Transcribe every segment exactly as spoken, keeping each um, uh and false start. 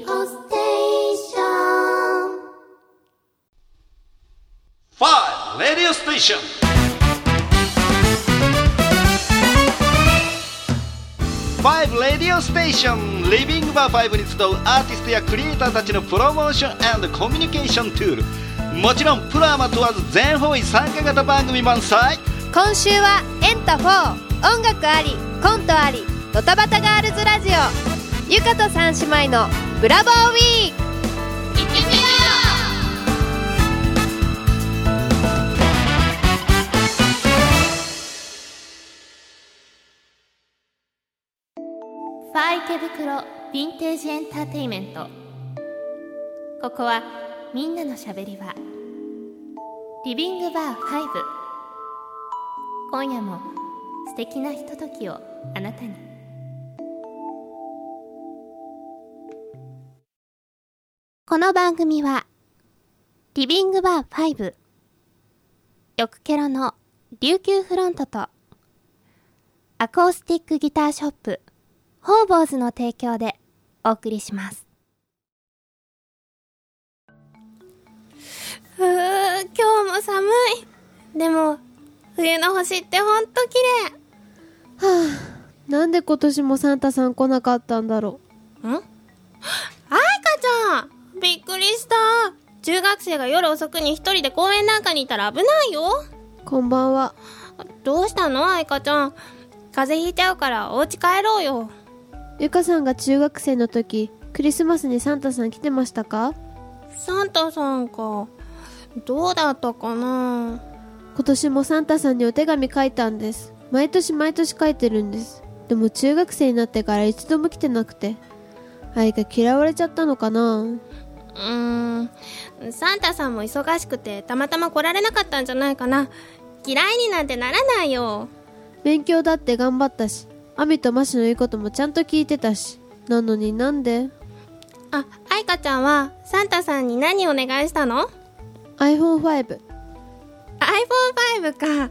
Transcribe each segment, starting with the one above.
オステーション。 ファイブ Radio Station。ファイブ Radio Station リビングバーファイブに集うアーティストやクリエイターたちのプロモーション&コミュニケーションツール。もちろんプロアマ問わず全方位参加型番組満載。 今週はエンタフォー、音楽ありコントありドタバタガールズラジオ、ゆかと三姉妹のブラボーウィーク。 行ってみよう。ファイ池袋ヴィンテージエンターテイメント。ここはみんなのしゃべり場、リビングバーファイブ。今夜も素敵なひとときをあなたに。この番組はリビングバーファイブ、よくケロの琉球フロントとアコースティックギターショップホーボーズの提供でお送りします。うー、今日も寒い。でも冬の星ってほんと綺麗。 はあ、なんで今年もサンタさん来なかったんだろう。 ん？あいかちゃん、びっくりした。中学生が夜遅くに一人で公園なんかにいたら危ないよ。 こんばんは。 どうしたのあいかちゃん。風邪ひいちゃうからお家帰ろうよ。 ゆかさんが中学生の時、クリスマスにサンタさん来てましたか？ サンタさんか。どうだったかな。 今年もサンタさんにお手紙書いたんです。毎年毎年書いてるんです。でも中学生になってから一度も来てなくて、あいか嫌われちゃったのかな。 うーん、サンタさんも忙しくてたまたま来られなかったんじゃないかな。嫌いになんてならないよ。 勉強だって頑張ったし、アミとマシの言うこともちゃんと聞いてたし。なのになんで？ あ、あいかちゃんはサンタさんに何お願いしたの？ アイフォンファイブ。 アイフォンファイブ か。うん？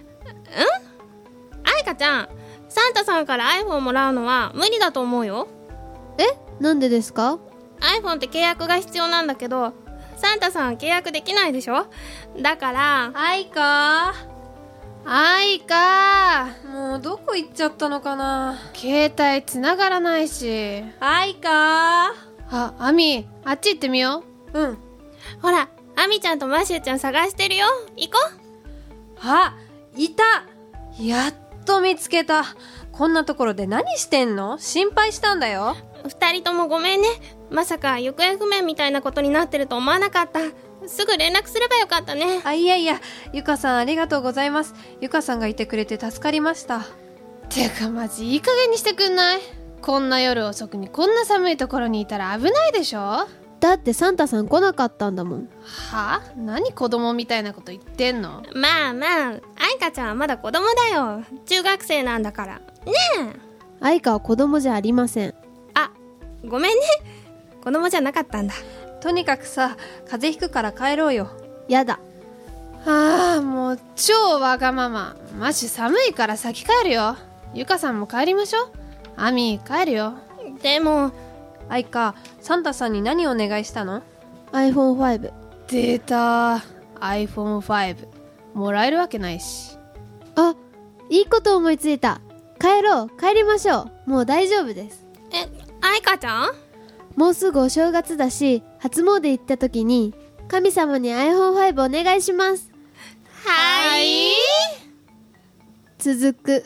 あいかちゃん、サンタさんから iPhone もらうのは無理だと思うよ。 え？なんでですか？ iPhone って契約が必要なんだけど、サンタさん契約できないでしょ。だからあいかあいかもうどこ行っちゃったのかな。携帯つながらないし。あいかあ、アミ、あっち行ってみよう。うん。 ほら、アミちゃんとマシューちゃん探してるよ。行こう。 あ、いた。やっと見つけた。こんなところで何してんの？心配したんだよ。 二人ともごめんね。まさか行方不明みたいなことになってると思わなかった。すぐ連絡すればよかったね。 あ、いやいや、ゆかさんありがとうございます。ゆかさんがいてくれて助かりました。 てかマジいい加減にしてくんない？こんな夜遅くにこんな寒いところにいたら危ないでしょ。 だってサンタさん来なかったんだもん。 は？何子供みたいなこと言ってんの？ まあまあ、あいかちゃんはまだ子供だよ。中学生なんだからねえ。 あいかは子供じゃありません。 あ、ごめんね。子供じゃなかったんだ。 とにかくさ、風邪ひくから帰ろうよ。 やだ。 ああ、もう超わがまま。マジ寒いから先帰るよ。ゆかさんも帰りましょう。アミ帰るよ。 でもあいか、サンタさんに何お願いしたの？ アイフォンファイブ。 出た。 アイフォンファイブ もらえるわけないし。 あ、いいこと思いついた。帰ろう、帰りましょう。もう大丈夫です。 え、あいかちゃん？ もうすぐお正月だし、初詣行った時に神様に アイフォンファイブ お願いします。 はい。 続く。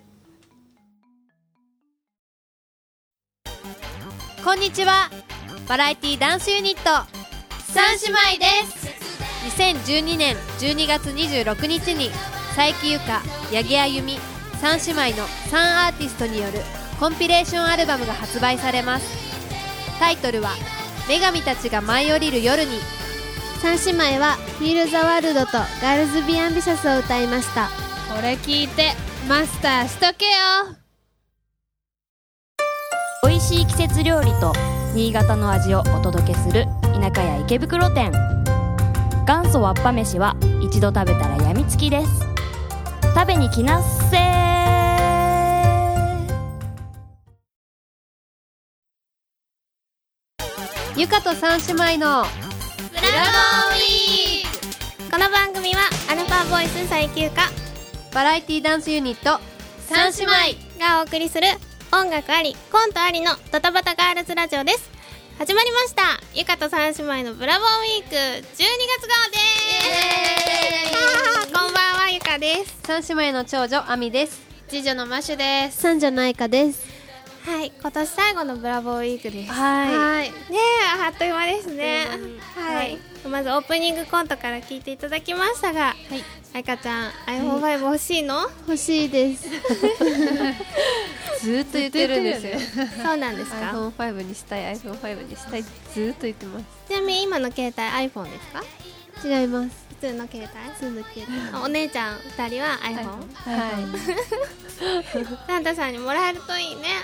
こんにちは。バラエティダンスユニット三姉妹です。にせんじゅうにねんじゅうにがつにじゅうろくにちに佐伯ゆか、八木あゆみ、三姉妹のさんアーティストによるコンピレーションアルバムが発売されます。タイトルは女神たちが舞い降りる夜に。 三姉妹はフィール・ザ・ワールドとガールズ・ビー・アンビシャスを歌いました。 これ聞いてマスターしとけよ。 美味しい季節料理と新潟の味をお届けする田舎屋池袋店。元祖わっぱ飯は一度食べたらやみつきです。食べに来なっせー。 ゆかと三姉妹のブラボーウィーク。この番組はアルファボイス最休暇バラエティダンスユニット三姉妹がお送りする音楽ありコントありのドタバタガールズラジオです。始まりました。ゆかと三姉妹のブラボーウィークじゅうにがつ号です。こんばんは、ゆかです。 三姉妹の長女あみです。 次女のマシュです。 三女の愛花です。 はい、今年最後のブラボーウィークです。 はいはい。 ねえ、あっという間ですね。はい、まずオープニングコントから聞いていただきましたが、はい、愛花ちゃん アイフォンファイブ 欲しいの？ 欲しいです。 ずーっと言ってるんですよ。 そうなんですか？ アイフォンファイブ にしたい アイフォンファイブ にしたいずーっと言ってます。 ちなみに今の携帯 iPhone ですか？ 違います。 普通の携帯？ 普通の携帯。 お姉ちゃんふたりは iPhone？ はいサンタさんにもらえるといいね。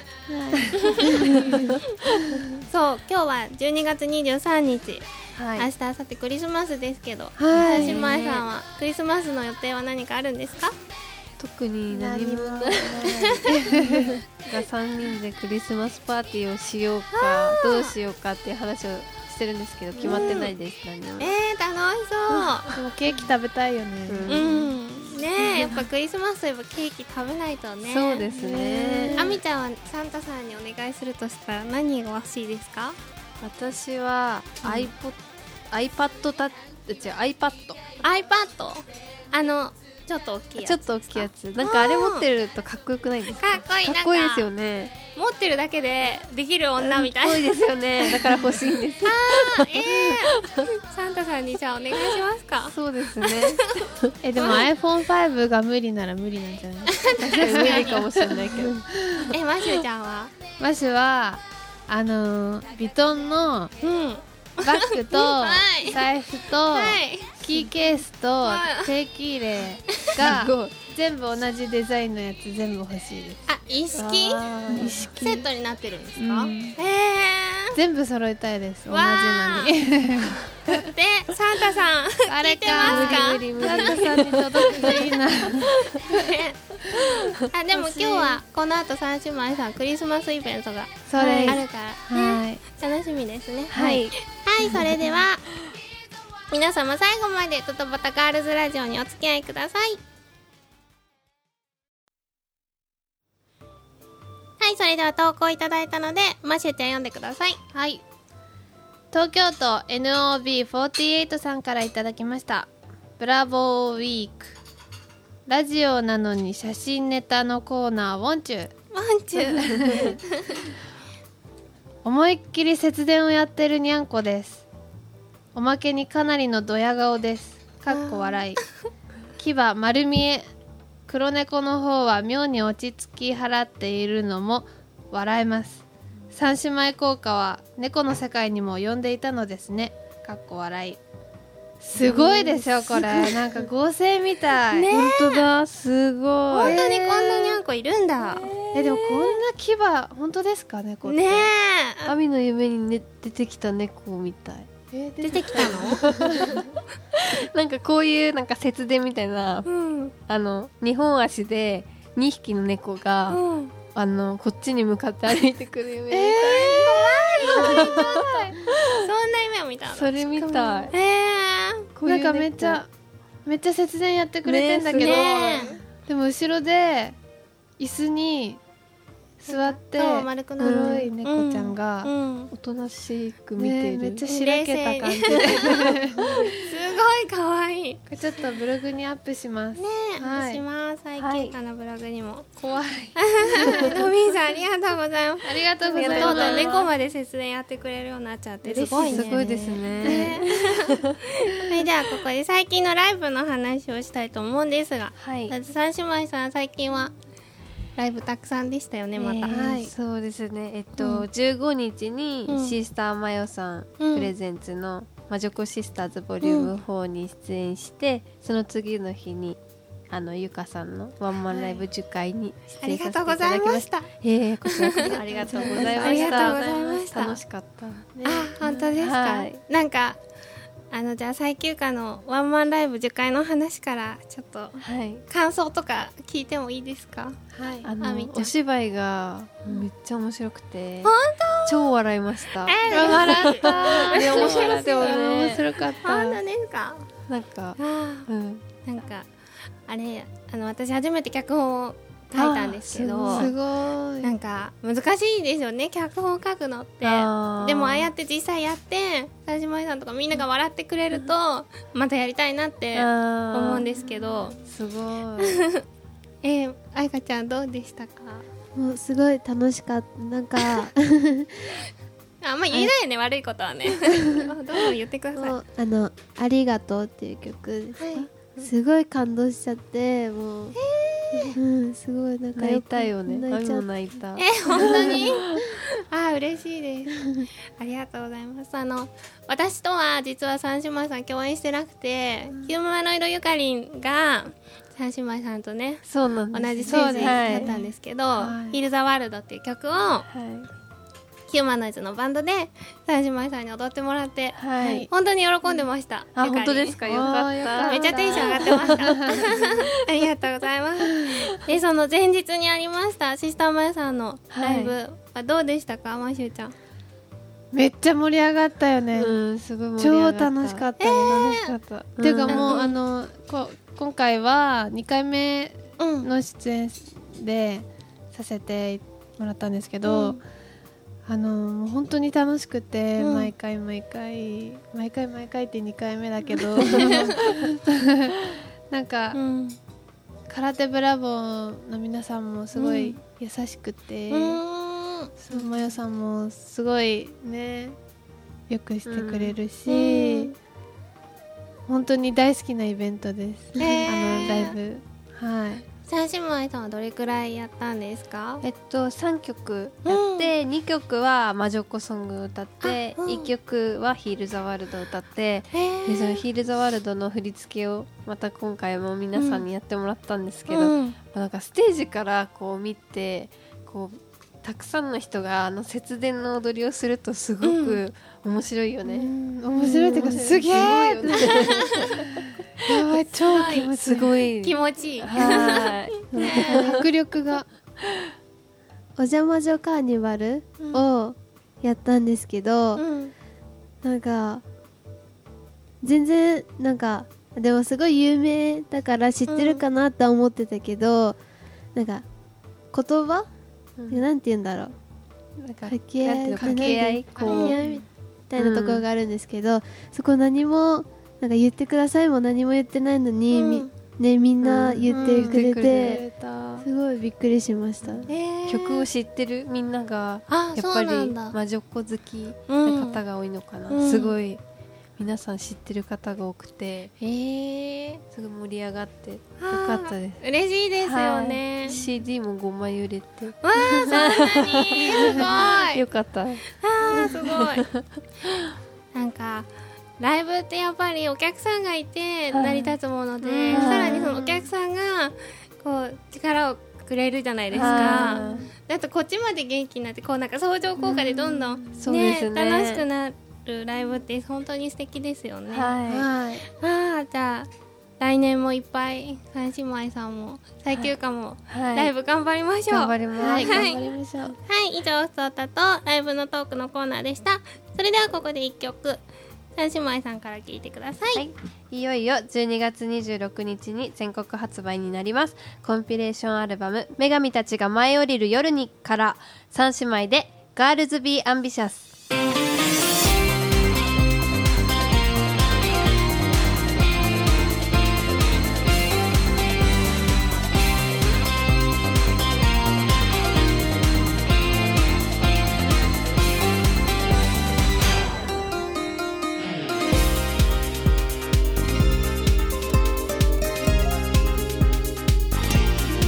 そう今日はじゅうにがつにじゅうさんにち、はい、明日明後日クリスマスですけど、はい、姉妹さんはクリスマスの予定は何かあるんですか？ 特に何もないがさんにんでクリスマスパーティーをしようかどうしようかっていう話をしてるんですけど決まってないです、うん、何も。 えー、楽しそうでもケーキ食べたいよね。 うん、うんねえ、やっぱクリスマスといえばケーキ食べないとね。 そうですね。 あみちゃんはサンタさんにお願いするとしたら何が欲しいですか？ 私は iPod、うん、iPad タッ違う iPad iPad あのちょっと大きいやつ。 ちょっと大きいやつ。なんかあれ持ってるとかっこよくないですか？ かっこいい。 かっこいいですよね。 持ってるだけでできる女みたいな。 かっこいいですよね。だから欲しいんです。 あー、えー、サンタさんにじゃあお願いしますか？ そうですね。 えでも アイフォンファイブ が無理なら無理なんじゃない？ 無理かもしれないけど。 えマシュちゃんは？ マシュはあのー、ビトンのうんバッグとはい財布と、 はい、 キーケースと定期入れが全部同じデザインのやつ全部欲しいです。 あ、一式？ 一式セットになってるんですか？ うん、 えー、 全部揃えたいです。同じのに。 で、サンタさん聞いてますか？ 無理無理無理。サンタさんに届くといいな。 あ、でも今日はこの後三姉妹さんクリスマスイベントがそうですあるからね、はい、楽しみですね。 はい、 はい、それでは皆様最後までドタバタガールズラジオにお付き合いください。はい、それでは投稿いただいたのでマシュちゃん読んでください。 はい、東京都 エヌオービーフォーティーエイト さんからいただきました。ブラボーウィーク。ラジオなのに写真ネタのコーナーウォンチューワンチュー思いっきり節電をやってるにゃんこです。おまけにかなりのドヤ顔です。かっこ笑い。牙丸見え。黒猫の方は妙に落ち着き払っているのも笑えます。三姉妹効果は猫の世界にも及んでいたのですね。かっこ笑い。すごいですよこれ。なんか合成みたい。 ね、 本当だ、すごい。 本当にこんなにゃんこいるんだ。 えー、でもこんな牙本当ですか？猫ってねえ。アミの夢に、ね、出てきた猫みたい。 えー、出てきたの？ なんかこういうなんか節電みたいな、うん、あのにほん足でにひきの猫が、うん、あのこっちに向かって歩いてくる夢みたい。えー、怖い。そんな夢を見たの？ それみたい。 えー、なんかめっちゃめっちゃ節電やってくれてんだけど、ね、でも後ろで椅子に座って黒い猫ちゃんがおとなしく見てる、 ね、めっちゃしらけた感じですごい可愛い。 これちょっとブログにアップしますねえ、はい、アップします。最近かのブログにも、はい、 怖いのみんさんありがとうございます。 ありがとうございます。 とうとう猫まで節電やってくれるようになっちゃってすごいね。 すごいですね。 ねそれではここで最近のライブの話をしたいと思うんですが、はい、三姉妹さん最近はライブたくさんでしたよね。また、えーはい、そうですね。えっと、うん、じゅうごにちにシスターマヨさん、うん、プレゼンツの魔女子シスターズボリュームフォーに出演して、うん、その次の日にあのゆかさんのワンマンライブ受会に出演させていただきました。えー、こちらこそありがとうございました。 ありがとうございました。 楽しかった、ね、 あ、本当ですか、はい、なんかあのじゃあ最休暇のワンマンライブ受会の話からちょっと感想とか聞いてもいいですか？ はい、あのお芝居がめっちゃ面白くて、 本超笑いました。 えー、笑ったね、面白かったよね。 面白かった。 そうなんですか。 なんか、うん、 なんかあれあの私初めて脚本を書いたんですけど、 すごいなんか難しいですよね、脚本を書くのって。でもああやって実際やって三姉妹さんとかみんなが笑ってくれるとまたやりたいなって思うんですけど、 すごいえー、愛花ちゃんどうでしたか？ もうすごい楽しかった。なんかあんま言えないよね、悪いことはね。どうぞ言ってください。 あのありがとうっていう曲ですか、はい、すごい感動しちゃって、もう、うん、すごいなんか泣いたよね。 泣いちゃっ泣いた。 え本当にあ嬉しいですありがとうございます。あの私とは実は三姉妹さん共演してなくて、ヒューマノイドゆかりんが三姉妹さんとね、 そうなんです、 同じステージだったんですけど、はい、ヒルザワールドっていう曲を、はいヒューマノイズのバンドで三姉妹さんに踊ってもらって、はい、本当に喜んでました。 あ、本当ですか。よかった。 めっちゃテンション上がってましたありがとうございます。でその前日にありましたシスターマヤさんのライブはどうでしたか、マシューちゃん。 めっちゃ盛り上がったよね。 うん、すごい盛り上がった。 超楽しかった、ね、 えー、 楽しかった、うん、ていうかもう、うん、あのこ今回はにかいめの出演でさせてもらったんですけど、うんあのもう本当に楽しくて、うん、毎回毎回毎回毎回ってにかいめだけどなんか、うん、空手ブラボーの皆さんもすごい優しくて、うん、そうマヤさんもすごいねよくしてくれるし、うん、本当に大好きなイベントです、えー、あのライブ。はい三姉妹さんはどれくらいやったんですか？ えっとさんきょくやって、うん、にきょくは魔女っ子ソングを歌って、うん、いっきょくはヒールザワールドを歌って、でそのヒールザワールドの振り付けをまた今回も皆さんにやってもらったんですけど、うん、なんかステージからこう見てこうたくさんの人があの節電の踊りをするとすごく面白いよね、うん、 面白いっていうかすげえやばい超気持ちいい、 すごい気持ちいいはい迫力がお邪魔女カーニバルをやったんですけど、うん、なんか全然なんかでもすごい有名だから知ってるかなとは思ってたけど、うん、なんか言葉、うん、なんて言うんだろう、なんか掛け合い掛け合いみたいなところがあるんですけど、うん、そこ何もなんか言ってくださいも何も言ってないのに、うん、ね、みんな言ってくれて、うん、すごいびっくりしました、 えー、曲を知ってるみんながやっぱり魔女っ子好きな方が多いのかな、うん、すごい皆さん知ってる方が多くて、えー、すごい盛り上がってよかったです。 嬉しいですよね、 はい、シーディー もごまい売れて、わーそんなにすごいよかった。 あーすごいなんかライブってやっぱりお客さんがいて成り立つもので、はい、さらにそのお客さんがこう力をくれるじゃないですか。だとこっちまで元気になってこうなんか相乗効果でどんどん、ね、 そうですね、 楽しくなるライブって本当に素敵ですよね。 はい、 あじゃあ来年もいっぱい三姉妹さんも最休暇もライブ頑張りましょう。 頑張ります。 はい、 頑張りましょう。 はい、以上ソータとライブのトークのコーナーでした。それではここでいっきょく三姉妹さんから聴いてください、はい、 いよいよじゅうにがつにじゅうろくにちに全国発売になりますコンピレーションアルバム女神たちが舞い降りる夜にから三姉妹で Girls Be Ambitious。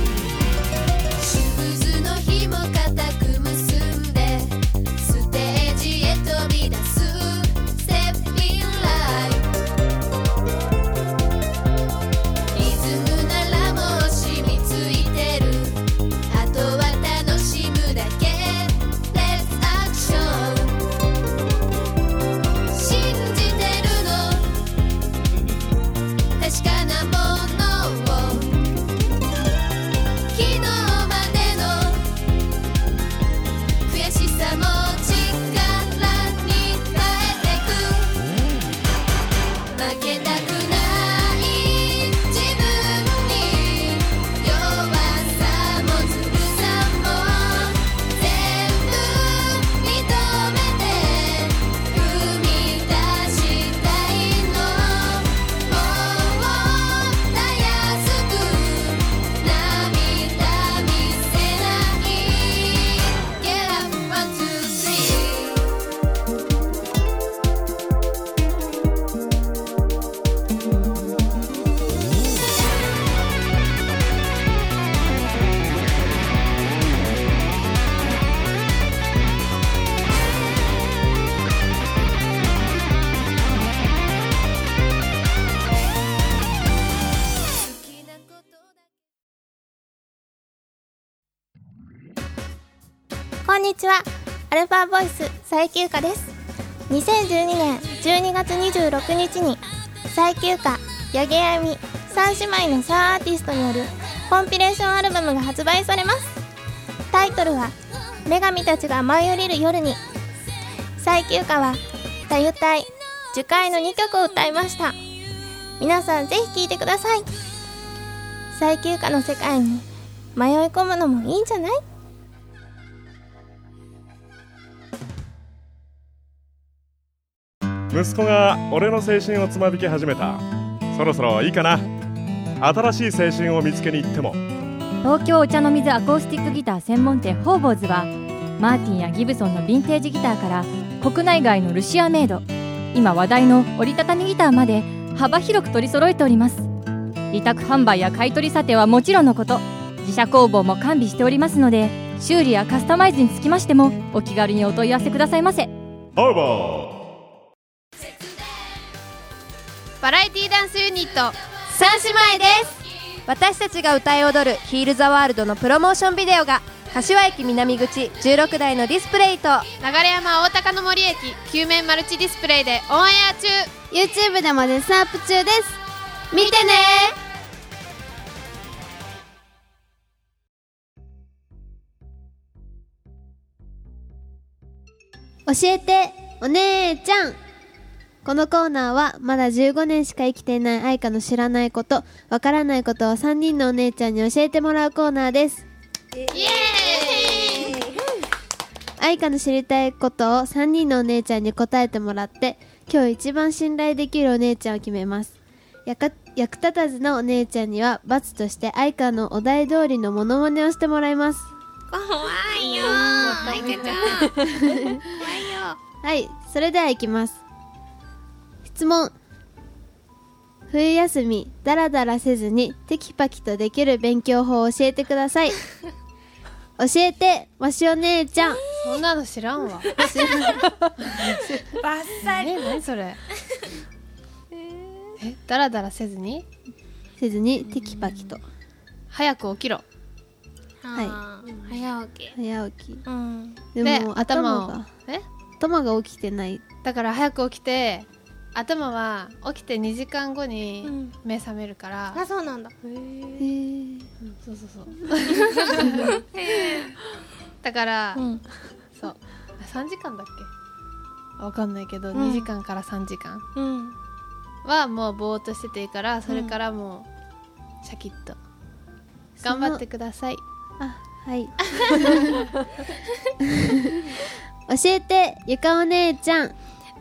シューズの紐固く結んでステージこんにちは、アルファボイス佐伯優香です。にせんじゅうにねんじゅうにがつにじゅうろくにちに佐伯優香、八木あゆみさん姉妹のサーアーティストによるコンピレーションアルバムが発売されます。タイトルは女神たちが舞い降りる夜に。佐伯優香は太夫隊、樹海のにきょくを歌いました。皆さんぜひ聴いてください。佐伯優香の世界に迷い込むのもいいんじゃない？ 息子が俺の青春をつまびき始めた。そろそろいいかな。新しい青春を見つけに行っても。 東京お茶の水アコースティックギター専門店ホーボーズはマーティンやギブソンのヴィンテージギターから国内外のルシアメイド、今話題の折りたたみギターまで幅広く取り揃えております。委託販売や買い取り査定はもちろんのこと、自社工房も完備しておりますので、修理やカスタマイズにつきましてもお気軽にお問い合わせくださいませ。 ホーボーバラエティダンスユニット三姉妹です。私たちが歌い踊るヒールザワールドのプロモーションビデオが柏駅南口じゅうろくだいのディスプレイと流山大高の森駅きゅう面マルチディスプレイでオンエア中。 YouTube でもレッスンアップ中です。 見てね。 教えてお姉ちゃん。このコーナーはまだじゅうごねんしか生きていない愛花の知らないこと、わからないことをさんにんのお姉ちゃんに教えてもらうコーナーです。 イエーイ。 愛花の知りたいことをさんにんのお姉ちゃんに答えてもらって、今日一番信頼できるお姉ちゃんを決めます。やか役立たずのお姉ちゃんには罰として愛花のお題通りのモノマネをしてもらいます。 怖いよー、愛花ちゃん。怖いよ。 はい、それではいきます。質問。冬休みダラダラせずにテキパキとできる勉強法を教えてください。教えてわしお姉ちゃん。 そんなの知らんわ。 バッサリ。 え、何それ。え、ダラダラせずにせずにテキパキと。 早く起きろ。 はい。早起き。 早起き。 うん。 でもで頭がえ頭が起きてない。 だから早く起きて、頭は起きてにじかんごに目覚めるから、 うん、あ、そうなんだ。 へー、 うん、そうそうそうだから、うん、そうさんじかんだっけわかんないけど、うん、にじかんからさんじかん、うん、はもうぼーっとしてていいから、それからもうシャキッと頑張ってください。 あ、はい教えてゆかお姉ちゃん。 え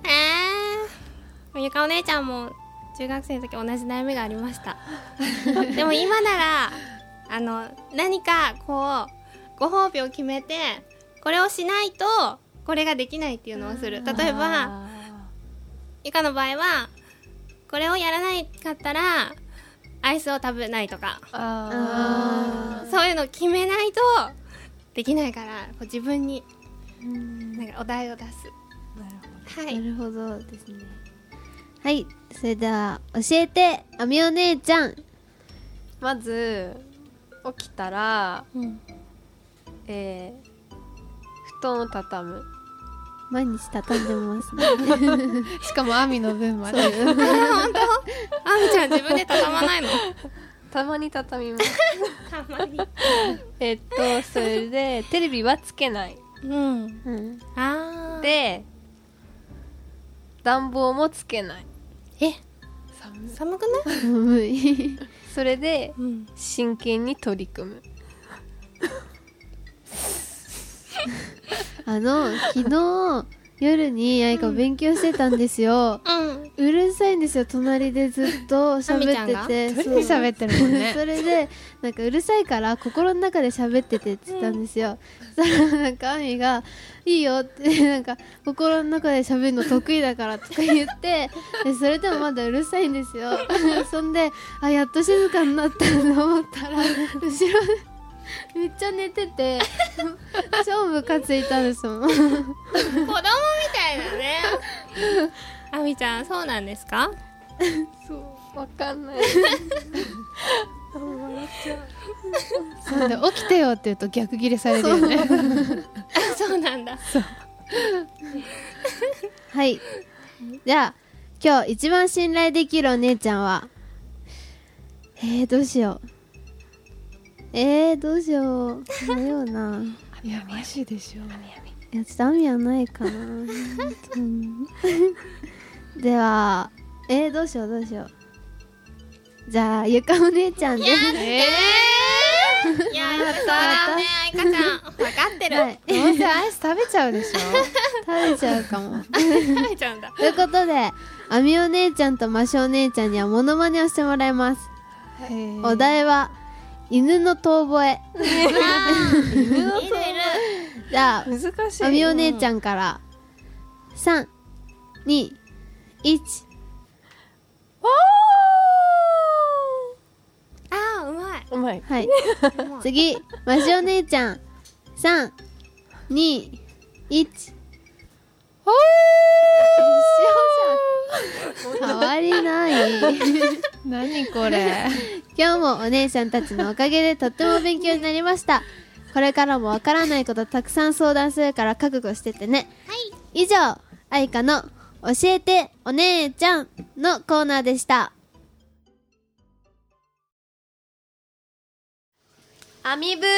ー、ゆかお姉ちゃんも中学生の時同じ悩みがありましたでも今ならあの何かこうご褒美を決めて、これをしないとこれができないっていうのをする。例えばゆかの場合はこれをやらないかったらアイスを食べないとか、あそういうのを決めないとできないから、こう自分になんかお題を出す。 なるほど、はい、なるほどですね。はい、それでは教えてあみお姉ちゃん。 まず起きたら、うん、えー、布団を畳む。 毎日畳んでますねしかもアミの分まで本当？アミちゃん自分で畳まないの？ たまに畳みますたまにえっとそれでテレビはつけない、 うん、うん、あで暖房もつけない。 え、寒, 寒くない？ 寒いそれで、うん、真剣に取り組むあの昨日夜に愛花勉強してたんですよ、うん、うるさいんですよ。隣でずっと喋ってて、 そう喋ってるもんねそれでなんかうるさいから心の中で喋っててって言ったんですよ、うん、そしたらなんかアミがいいよってなんか心の中で喋るの得意だからとか言ってでそれでもまだうるさいんですよそんであやっと静かになったと思ったら後ろでめっちゃ寝てて超ムカついたんですもん子供みたいだねあみちゃんそうなんですか？ そうわかんないそうで起きてよって言うと逆ギレされるよねそうそうなんだ。 そうはいじゃあ今日一番信頼できるお姉ちゃんはえー、どうしようえー、どうしよう迷うないやマジでしょ。 いやちょっとアミはないかな、うんではえー、どうしようどうしようじゃあゆかお姉ちゃんでやったー、えー、やったーねあいかちゃん分かってる、はい、 どうせアイス食べちゃうでしょ。 食べちゃうかも食べちゃうんだ。 ということであみお姉ちゃんとましお姉ちゃんにはモノマネをしてもらいます。お題は犬の遠吠え犬の遠吠えじゃあ難しい。 あみお姉ちゃんからさんにいちあーうまいうまい。 はい次ましお姉ちゃんさんにいちおー変わりない何これ。 今日もお姉ちゃんたちのおかげでとっても勉強になりました。これからもわからないことたくさん相談するから覚悟しててね。以上あいかの教えてお姉ちゃんのコーナーでした。 アミブーム。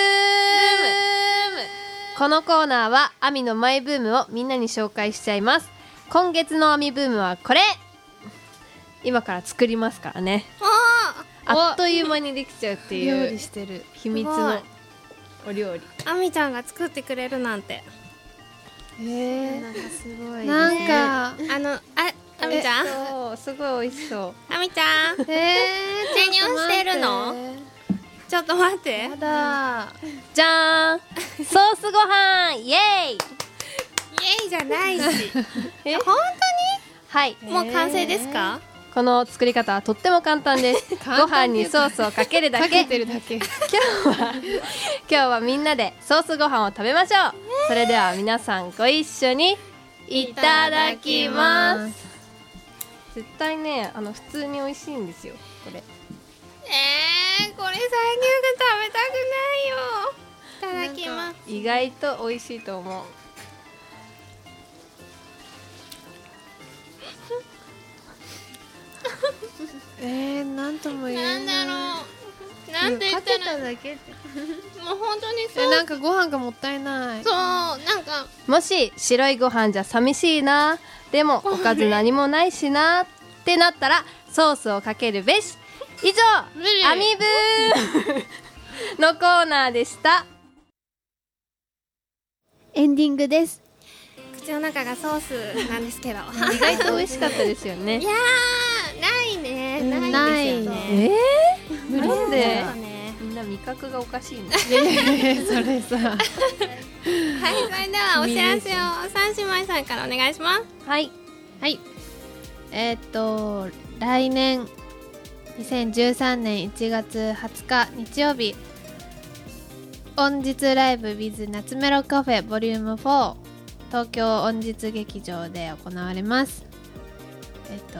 このコーナーはアミのマイブームをみんなに紹介しちゃいます。今月のアミブームはこれ。今から作りますからね。あっという間にできちゃうっていう料理してる秘密のお料理。 あみちゃんが作ってくれるなんて。 えー、 なんかすごい、ね、 なんかあのああみちゃんそうすごい美味しそう。 あみちゃんえー、 授乳してるの？ちょっと待って。 やだじゃーんソースご飯イエーイ。 イエイじゃないしえ本当に？ はい、 もう完成ですか？ この作り方はとっても簡単ですご飯にソースをかけるだけ。 かけてるだけ。 今日は今日はみんなでソースご飯を食べましょう。それでは皆さんご一緒にいただきます。絶対ねあの普通に美味しいんですよこれ。 えー、これ最近が食べたくないよ。いただきます。 意外と美味しいと思う。 えー、なんとも言えない。 なんだろう。なんて言ったらだけもう本当にそう。 えなんかご飯がもったいない。 そうなんかもし白いご飯じゃ寂しいな、でもおかず何もないしなってなったらソースをかけるべし。以上アミブーのコーナーでした。 エンディングです。 口の中がソースなんですけど意外と美味しかったですよね。 いやーないね、 うんないですよね。 えー、なんでそうね。 みんな味覚がおかしいんだ。 それさはい、それではお知らせを三姉妹さんからお願いします。 はいはいえー、っと来年にせんじゅうさんねんいちがつはつか日曜日音日ライブ with 夏メロカフェボリュームフォー東京音日劇場で行われます。えっと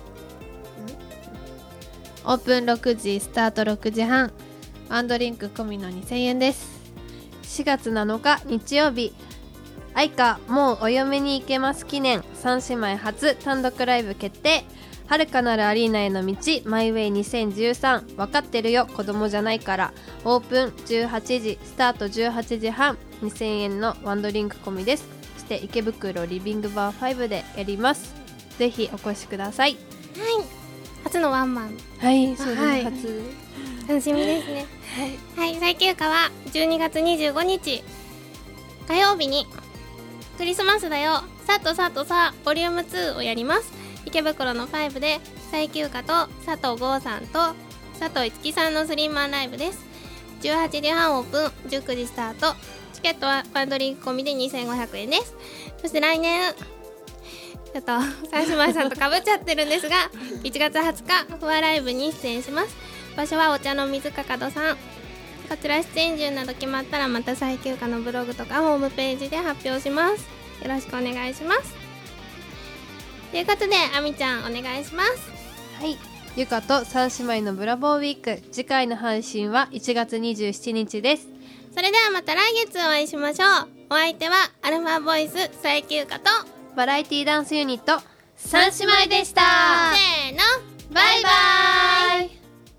オープンろくじスタートろくじはんワンドリンク込みのにせんえんです。 しがつなのか日曜日愛花もうお嫁に行けます記念三姉妹初単独ライブ決定。遥かなるアリーナへの道マイウェイにせんじゅうさん分かってるよ子供じゃないから。オープンじゅうはちじスタートじゅうはちじはんにせんえんのワンドリンク込みです。そして池袋リビングバーごでやります。ぜひお越しください。 はい、初のワンマン。 はいそうです、 はい、 初楽しみですね。はい、はい、最休暇はじゅうにがつにじゅうごにち火曜日にクリスマスだよさとさとさボリュームツーをやります。池袋のごで最休暇と佐藤剛さんと佐藤樹さんのスリーマンライブです。じゅうはちじはんオープンじゅうくじスタート。チケットはワンドリンク込みでにせんごひゃくえんです。そして来年ちょっと三姉妹さんとかぶっちゃってるんですがいちがつはつかフワライブに出演します。場所はお茶の水かかどさん。こちら出演順など決まったらまた最休暇のブログとかホームページで発表します。よろしくお願いします。ということであみちゃんお願いします。 はい、ゆかと三姉妹のブラボーウィーク次回の配信はいちがつにじゅうしちにちです。 それではまた来月お会いしましょう。 お相手はアルファボイス最休暇とバラエティダンスユニット三姉妹でした。 せーの、 バイバイ。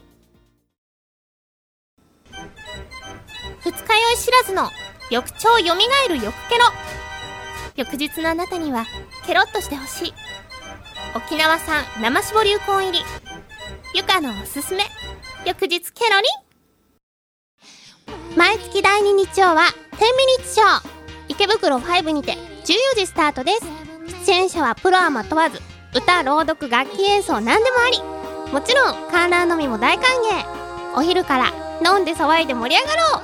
二日酔い知らずの翌朝よみがえる翌ケロ。翌日のあなたにはケロッとしてほしい沖縄産生搾りうこん入りゆかのおすすめ翌日ケロリン。毎月だいに日曜はじゅうミニッツショー池袋ファイブにてじゅうよじスタートです。出演者はプロアマ問わず歌、朗読、楽器演奏何でもあり。もちろん観覧のみも大歓迎。お昼から飲んで騒いで盛り上がろう。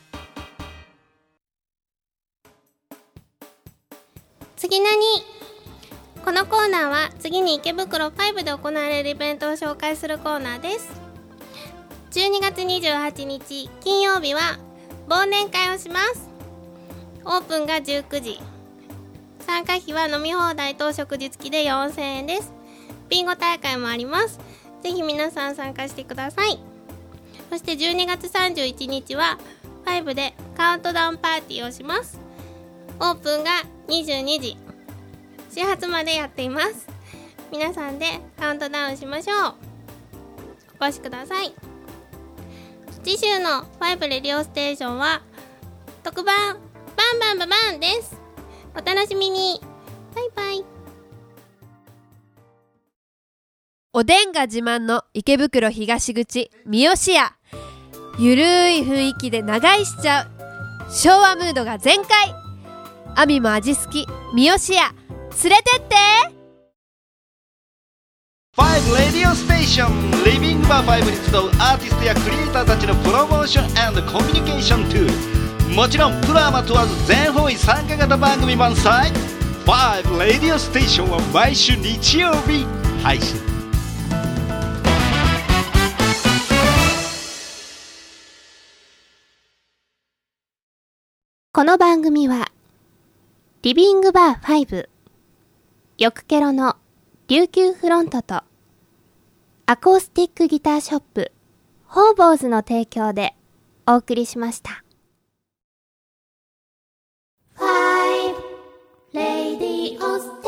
次何？このコーナーは次に池袋ファイブで行われるイベントを紹介するコーナーです。じゅうにがつにじゅうはちにち金曜日は忘年会をします。オープンがじゅうくじ、参加費は飲み放題と食事付きでよんせんえんです。ビンゴ大会もあります。ぜひ皆さん参加してください。そしてじゅうにがつさんじゅういちにちはファイブでカウントダウンパーティーをします。オープンがにじゅうにじ、始発までやっています。皆さんでカウントダウンしましょう。お越しください。次週のファイブレディオステーションは特番バンバンババンです。お楽しみに。バイバイ。 おでんが自慢の池袋東口三好屋。ゆるい雰囲気で長居しちゃう昭和ムードが全開。アミも味好き三好屋連れてって。 ファイブレディオステーションリビングバーファイブに集うアーティストやクリエイターたちのプロモーション&コミュニケーションツール。もちろんプロアマ問わず全方位参加型番組満載。ファイブレディオステーションは毎週日曜日配信。 この番組はリビングバーファイブ、よくケロの琉球フロントとアコースティックギターショップホーボーズの提供でお送りしました。ファイブレディオス